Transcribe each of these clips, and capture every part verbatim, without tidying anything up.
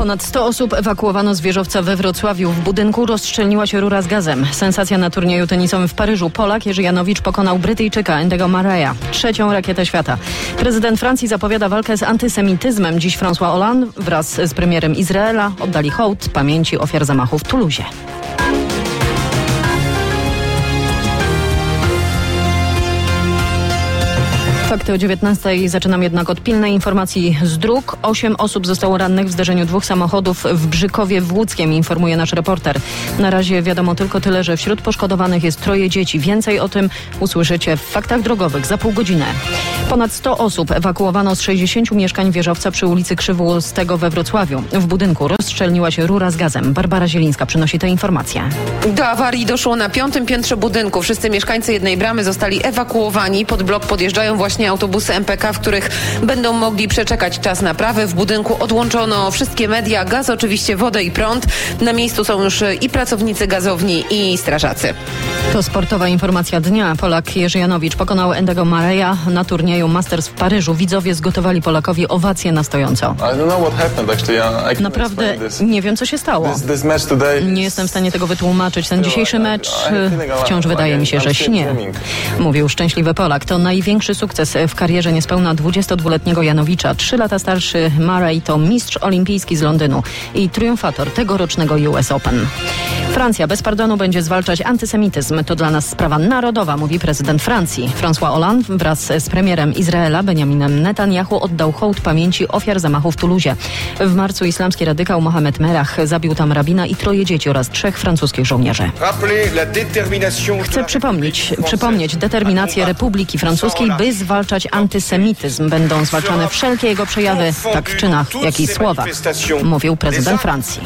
Ponad sto osób ewakuowano z wieżowca we Wrocławiu. W budynku rozszczelniła się rura z gazem. Sensacja na turnieju tenisowym w Paryżu. Polak Jerzy Janowicz pokonał Brytyjczyka Andy'ego Murraya. Trzecią rakietę świata. Prezydent Francji zapowiada walkę z antysemityzmem. Dziś François Hollande wraz z premierem Izraela oddali hołd pamięci ofiar zamachu w Toulousie. Fakty o dziewiętnastej. Zaczynam jednak od pilnej informacji z dróg. Osiem osób zostało rannych w zderzeniu dwóch samochodów w Brzykowie w Łódzkiem, informuje nasz reporter. Na razie wiadomo tylko tyle, że wśród poszkodowanych jest troje dzieci. Więcej o tym usłyszycie w Faktach Drogowych za pół godziny. Ponad sto osób ewakuowano z sześćdziesięciu mieszkań wieżowca przy ulicy Krzywłostego we Wrocławiu. W budynku rozszczelniła się rura z gazem. Barbara Zielińska przynosi tę informację. Do awarii doszło na piątym piętrze budynku. Wszyscy mieszkańcy jednej bramy zostali ewakuowani. Pod blok podjeżdżają właśnie autobusy M P K, w których będą mogli przeczekać czas naprawy. W budynku odłączono wszystkie media, gaz, oczywiście wodę i prąd. Na miejscu są już i pracownicy gazowni, i strażacy. To sportowa informacja dnia. Polak Jerzy Janowicz pokonał Andy'ego Murraya na turnieju Masters w Paryżu. Widzowie zgotowali Polakowi owację na stojąco. Naprawdę nie wiem, co się stało. Nie jestem w stanie tego wytłumaczyć. Ten dzisiejszy mecz wciąż wydaje mi się, że śnie. Mówił szczęśliwy Polak. To największy sukces w karierze niespełna dwudziestodwuletniego Janowicza. Trzy lata starszy Murray to mistrz olimpijski z Londynu i triumfator tegorocznego U S Open. Francja bez pardonu będzie zwalczać antysemityzm. To dla nas sprawa narodowa, mówi prezydent Francji. François Hollande wraz z premierem Izraela Benjaminem Netanyahu oddał hołd pamięci ofiar zamachu w Toulousie. W marcu islamski radykał Mohamed Merah zabił tam rabina i troje dzieci oraz trzech francuskich żołnierzy. Chcę przypomnieć, przypomnieć determinację Republiki Francuskiej, by zwalczać antysemityzm. Będą zwalczane wszelkie jego przejawy, tak w czynach, jak i słowach, mówił prezydent Francji.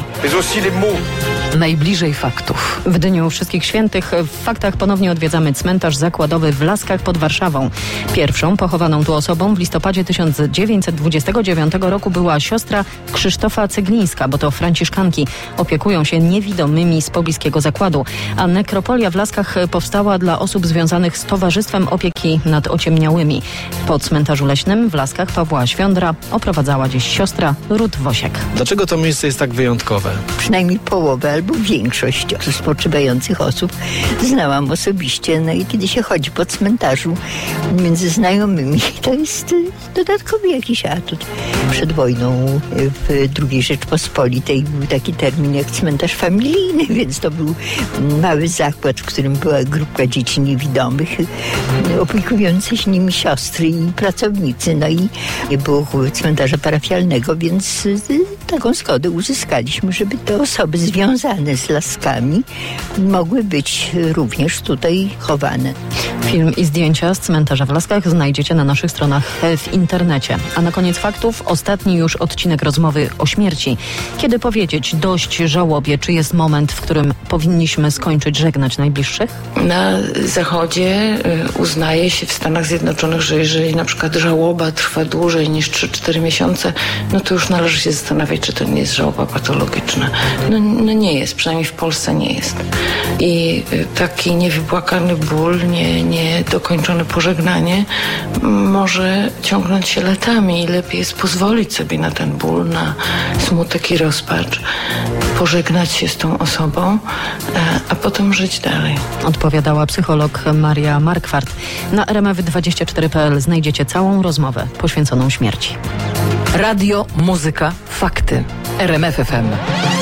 Najbliżej faktów. W Dniu Wszystkich Świętych w Faktach ponownie odwiedzamy cmentarz zakładowy w Laskach pod Warszawą. Pierwszą pochowaną tu osobą w listopadzie tysiąc dziewięćset dwudziestego dziewiątego roku była siostra Krzysztofa Ceglińska, bo to franciszkanki opiekują się niewidomymi z pobliskiego zakładu. A nekropolia w Laskach powstała dla osób związanych z Towarzystwem Opieki nad Ociemniałymi. Po cmentarzu leśnym w Laskach Pawła Świądra oprowadzała dziś siostra Rut Wosiek. Dlaczego to miejsce jest tak wyjątkowe? Przynajmniej połowę albo większość spoczywających osób znałam osobiście. No i kiedy się chodzi po cmentarzu między znajomymi, to jest dodatkowy jakiś atut. Przed wojną w drugiej Rzeczpospolitej był taki termin jak cmentarz familijny, więc to był mały zakład, w którym była grupka dzieci niewidomych, opiekujące się nimi siostry i pracownicy. No i nie było cmentarza parafialnego, więc taką zgodę uzyskaliśmy, żeby te osoby związane z Laskami mogły być również tutaj chowane. Film i zdjęcia z cmentarza w Laskach znajdziecie na naszych stronach w internecie. A na koniec faktów ostatni już odcinek rozmowy o śmierci. Kiedy powiedzieć dość żałobie, czy jest moment, w którym powinniśmy skończyć żegnać najbliższych? Na Zachodzie uznaje się w Stanach Zjednoczonych, że jeżeli na przykład żałoba trwa dłużej niż trzy cztery miesiące, no to już należy się zastanawiać, czy to nie jest żałoba patologiczna. No, no nie jest, przynajmniej w Polsce nie jest. I taki niewypłakany ból, nie, niedokończone pożegnanie może ciągnąć się latami i lepiej jest pozwolić sobie na ten ból, na smutek i rozpacz, pożegnać się z tą osobą, a potem żyć dalej. Odpowiadała psycholog Maria Markwart. Na r m f dwadzieścia cztery kropka p l znajdziecie całą rozmowę poświęconą śmierci. Radio, muzyka, fakty. R M F F M.